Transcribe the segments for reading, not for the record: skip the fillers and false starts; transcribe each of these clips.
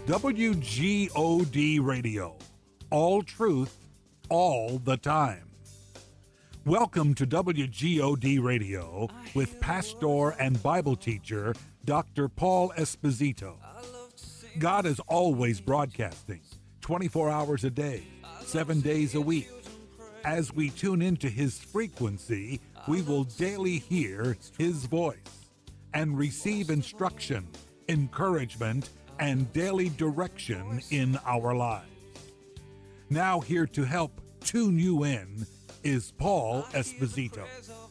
WGOD Radio. All truth, all the time. Welcome to WGOD Radio with pastor and Bible teacher Dr. Paul Esposito. God is always broadcasting 24 hours a day, 7 days a week. As we tune into his frequency, we will daily hear his voice and receive instruction, encouragement, and daily direction in our lives. Now here to help tune you in is Paul Esposito.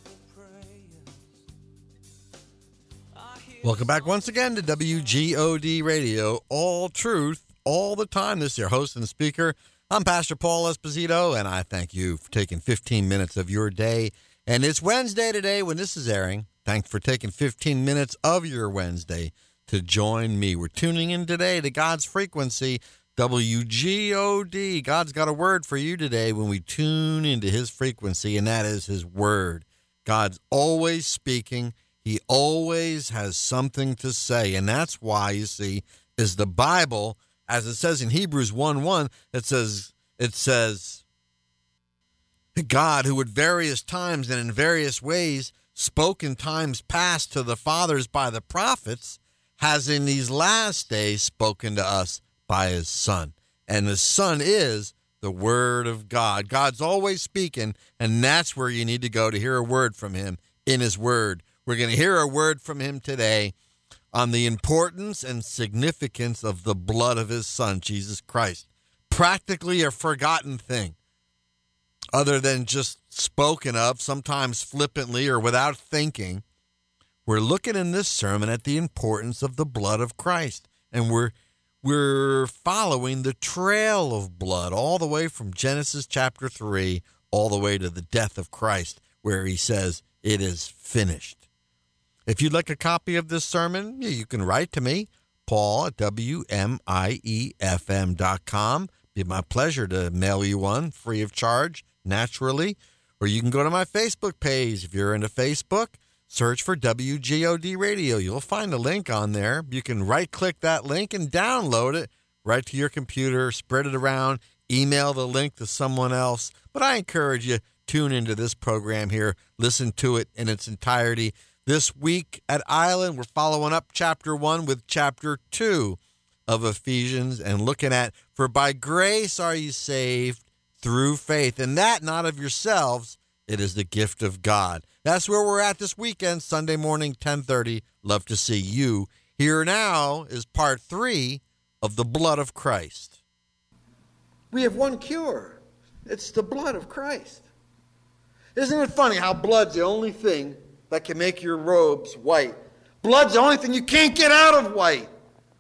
Welcome back once again to WGOD Radio, all truth, all the time. This is your host and speaker. I'm Pastor Paul Esposito, and I thank you for taking 15 minutes of your day. And it's Wednesday today when this is airing. Thanks for taking 15 minutes of your Wednesday to join me. We're tuning in today to God's frequency, WGOD. God's got a word for you today when we tune into his frequency, and that is his word. God's always speaking. He always has something to say, and that's why, you see, is the Bible, as it says in Hebrews 1:1, it says, God, who at various times and in various ways spoke in times past to the fathers by the prophets, has in these last days spoken to us by his Son. And the Son is the Word of God. God's always speaking, and that's where you need to go to hear a word from him in his Word. We're going to hear a word from him today on the importance and significance of the blood of his Son, Jesus Christ. Practically a forgotten thing, other than just spoken of, sometimes flippantly or without thinking. We're looking in this sermon at the importance of the blood of Christ, and we're following the trail of blood all the way from Genesis chapter 3 all the way to the death of Christ, where he says, it is finished. If you'd like a copy of this sermon, you can write to me, Paul at WMIEFM.com. It'd be my pleasure to mail you one free of charge, naturally. Or you can go to my Facebook page. If you're into Facebook, search for WGOD Radio. You'll find a link on there. You can right-click that link and download it right to your computer, spread it around, email the link to someone else. But I encourage you, tune into this program here, listen to it in its entirety. This week at Island, we're following up chapter 1 with chapter 2 of Ephesians and looking at, for by grace are you saved through faith, and that not of yourselves, it is the gift of God. That's where we're at this weekend, Sunday morning, 10:30. Love to see you. Here now is part 3 of the blood of Christ. We have one cure. It's the blood of Christ. Isn't it funny how blood's the only thing that can make your robes white? Blood's the only thing you can't get out of white.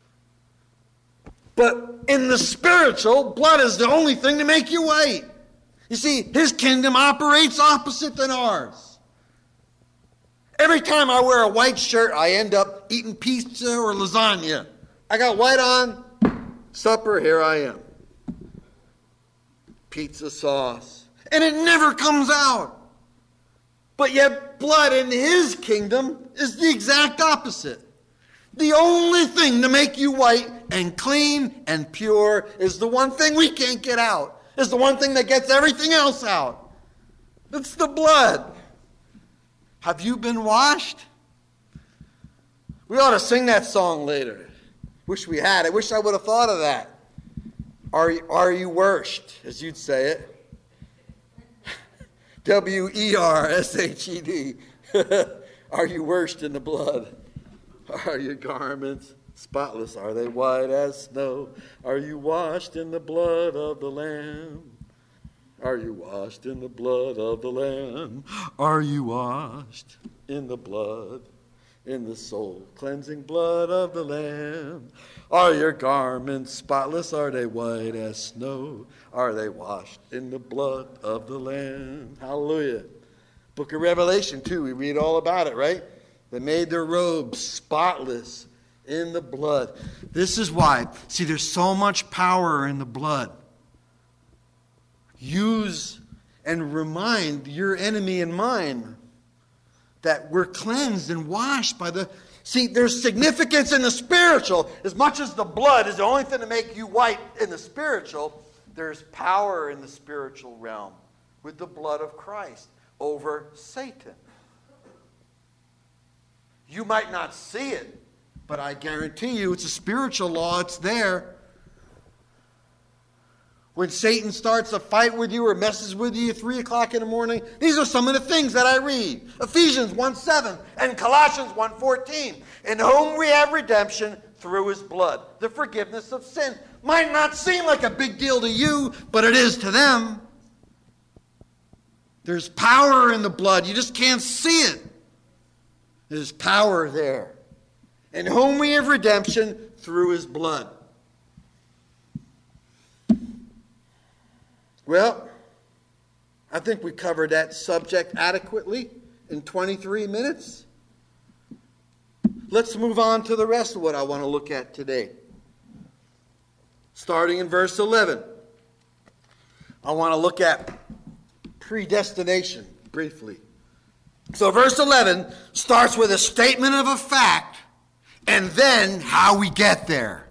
But in the spiritual, blood is the only thing to make you white. You see, his kingdom operates opposite than ours. Every time I wear a white shirt, I end up eating pizza or lasagna. I got white on, supper, here I am. Pizza sauce. And it never comes out. But yet, blood in his kingdom is the exact opposite. The only thing to make you white and clean and pure is the one thing we can't get out. Is the one thing that gets everything else out. It's the blood. Have you been washed? We ought to sing that song later. Wish we had. I wish I would have thought of that. Are you washed, as you'd say it? W-E-R-S-H-E-D. Are you washed in the blood? Are your garments spotless? Are they white as snow? Are you washed in the blood of the Lamb? Are you washed in the blood of the Lamb? Are you washed in the blood, in the soul cleansing blood of the Lamb? Are your garments spotless? Are they white as snow? Are they washed in the blood of the Lamb? Hallelujah. Book of Revelation, too, we read all about it, right? They made their robes spotless in the blood. This is why. See, there's so much power in the blood. Use and remind your enemy and mine that we're cleansed and washed by the... See, there's significance in the spiritual. As much as the blood is the only thing to make you white in the spiritual, there's power in the spiritual realm with the blood of Christ over Satan. You might not see it, but I guarantee you it's a spiritual law. It's there. When Satan starts a fight with you or messes with you at 3 o'clock in the morning, these are some of the things that I read. Ephesians 1:7 and Colossians 1:14. In whom we have redemption through his blood, the forgiveness of sin. Might not seem like a big deal to you, but it is to them. There's power in the blood. You just can't see it. There's power there. In whom we have redemption through his blood. Well, I think we covered that subject adequately in 23 minutes. Let's move on to the rest of what I want to look at today. Starting in verse 11. I want to look at predestination briefly. So verse 11 starts with a statement of a fact and then how we get there.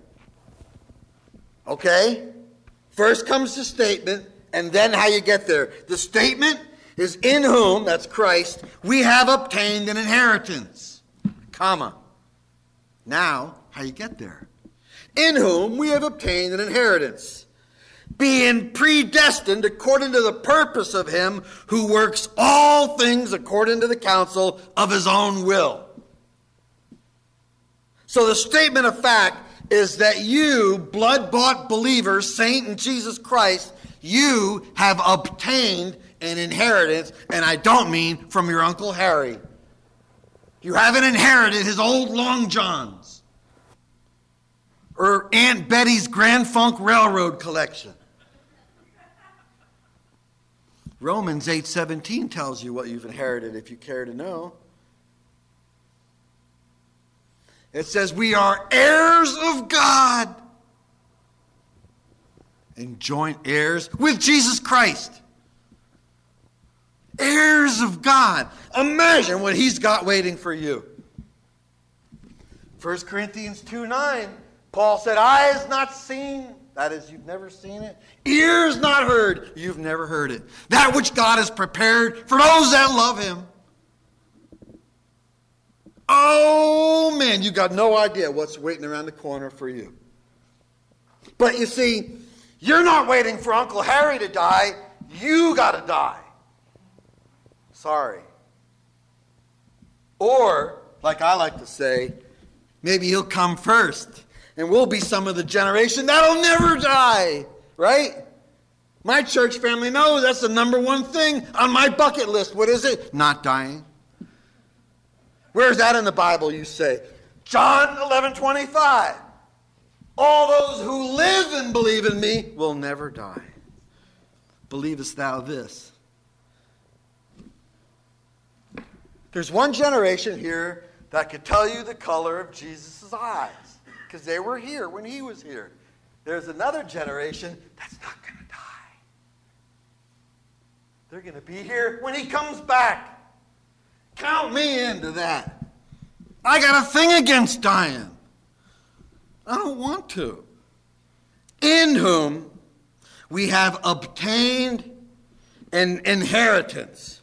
Okay? First comes the statement and then how you get there. The statement is in whom, that's Christ, we have obtained an inheritance. Comma. Now, how you get there. In whom we have obtained an inheritance, being predestined according to the purpose of him who works all things according to the counsel of his own will. So the statement of fact is that you, blood-bought believer, saint in Jesus Christ, you have obtained an inheritance, and I don't mean from your Uncle Harry. You haven't inherited his old Long Johns or Aunt Betty's Grand Funk Railroad collection. Romans 8:17 tells you what you've inherited if you care to know. It says we are heirs of God and joint heirs with Jesus Christ. Heirs of God. Imagine what he's got waiting for you. 1 Corinthians 2:9, Paul said, eyes not seen, that is, you've never seen it. Ears not heard, you've never heard it. That which God has prepared for those that love him. Oh, man, you got no idea what's waiting around the corner for you. But you see, you're not waiting for Uncle Harry to die. You got to die. Sorry. Or, like I like to say, maybe he'll come first, and we'll be some of the generation that'll never die, right? My church family knows that's the number one thing on my bucket list. What is it? Not dying. Where's that in the Bible, you say? John 11:25. All those who live and believe in me will never die. Believest thou this? There's one generation here that could tell you the color of Jesus' eyes, because they were here when he was here. There's another generation that's not going to die. They're going to be here when he comes back. Count me into that. I got a thing against dying. I don't want to. In whom we have obtained an inheritance.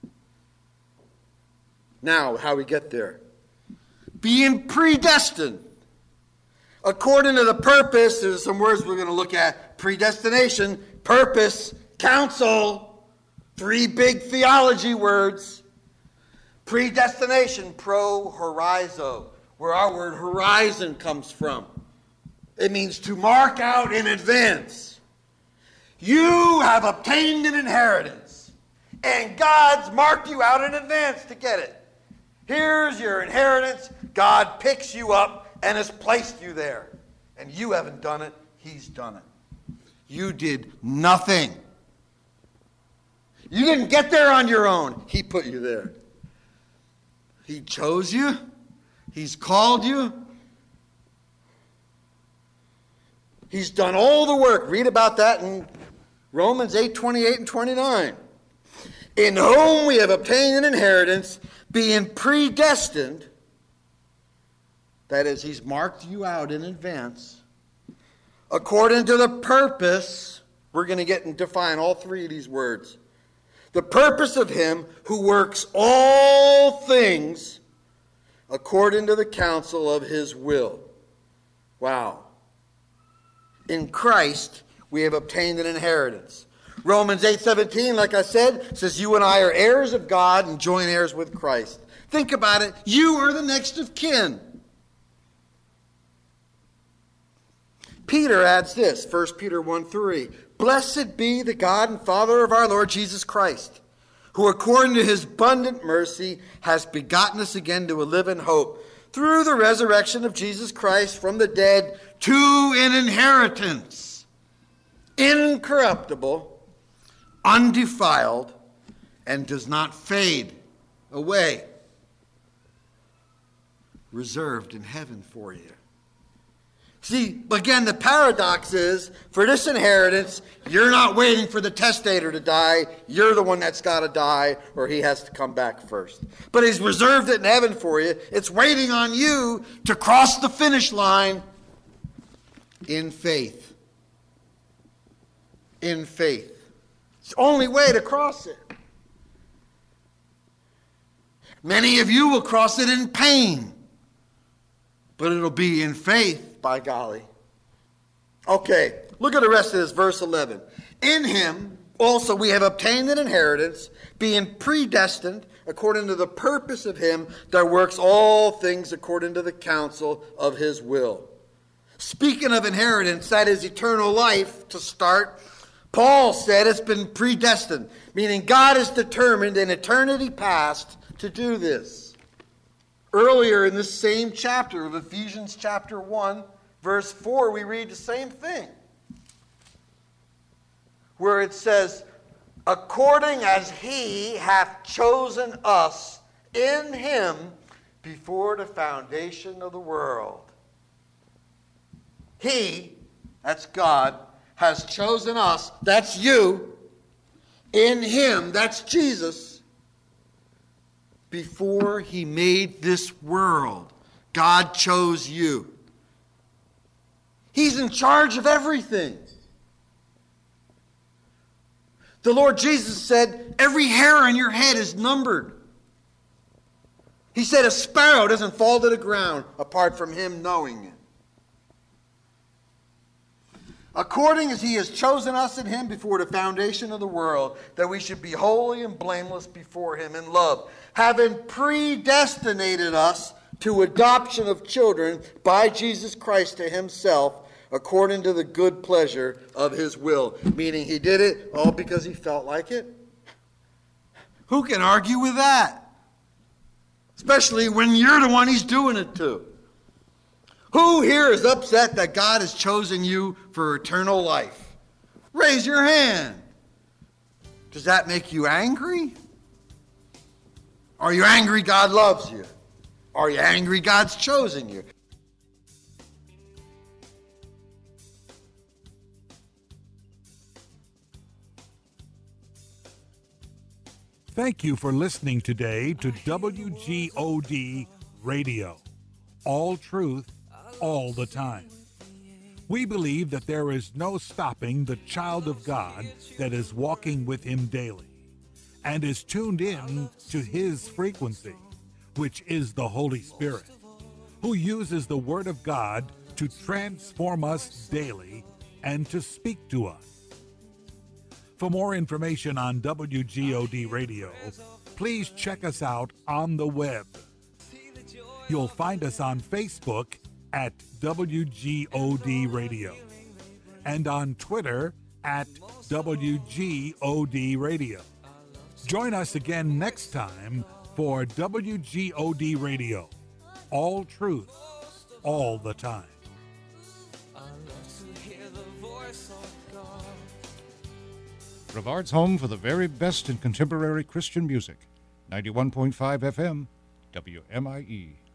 Now, how we get there. Being predestined. According to the purpose, there's some words we're going to look at. Predestination, purpose, counsel. 3 big theology words. Predestination, pro-horizo, where our word horizon comes from. It means to mark out in advance. You have obtained an inheritance, and God's marked you out in advance to get it. Here's your inheritance. God picks you up and has placed you there. And you haven't done it. He's done it. You did nothing. You didn't get there on your own. He put you there. He chose you. He's called you. He's done all the work. Read about that in Romans 8:28 and 29. In whom we have obtained an inheritance, being predestined That is, he's marked you out in advance. According to the purpose, we're going to get and define all three of these words. The purpose of him who works all things according to the counsel of his will. Wow. In Christ, we have obtained an inheritance. Romans 8:17, like I said, says you and I are heirs of God and joint heirs with Christ. Think about it. You are the next of kin. Peter adds this, 1 Peter 1:3. Blessed be the God and Father of our Lord Jesus Christ, who according to his abundant mercy has begotten us again to a living hope, through the resurrection of Jesus Christ from the dead, to an inheritance, incorruptible, undefiled, and does not fade away, reserved in heaven for you. See, again, the paradox is, for this inheritance, you're not waiting for the testator to die. You're the one that's got to die, or he has to come back first. But he's reserved it in heaven for you. It's waiting on you to cross the finish line in faith. In faith. It's the only way to cross it. Many of you will cross it in pain, but it'll be in faith. By golly. Okay, look at the rest of this, verse 11. In him also we have obtained an inheritance, being predestined according to the purpose of him that works all things according to the counsel of his will. Speaking of inheritance, that is eternal life to start. Paul said it's been predestined, meaning God is determined in eternity past to do this. Earlier in this same chapter of Ephesians chapter 1, verse 4, we read the same thing. Where it says, according as he hath chosen us in him before the foundation of the world. He, that's God, has chosen us, that's you, in him, that's Jesus, before he made this world. God chose you. He's in charge of everything. The Lord Jesus said, every hair on your head is numbered. He said a sparrow doesn't fall to the ground apart from him knowing it. According as he has chosen us in him before the foundation of the world, that we should be holy and blameless before him in love, having predestinated us to adoption of children by Jesus Christ to himself, according to the good pleasure of his will. Meaning he did it all because he felt like it. Who can argue with that? Especially when you're the one he's doing it to. Who here is upset that God has chosen you for eternal life? Raise your hand. Does that make you angry? Are you angry God loves you? Are you angry God's chosen you? Thank you for listening today to WGOD Radio. All truth, all the time. We believe that there is no stopping the child of God that is walking with him daily and is tuned in to his frequency, which is the Holy Spirit, who uses the Word of God to transform us daily and to speak to us. For more information on WGOD Radio, please check us out on the web. You'll find us on Facebook at WGOD Radio and on Twitter at WGOD Radio. Join us again next time for WGOD Radio. All truth, all the time. Brevard's home for the very best in contemporary Christian music. 91.5 FM, WMIE.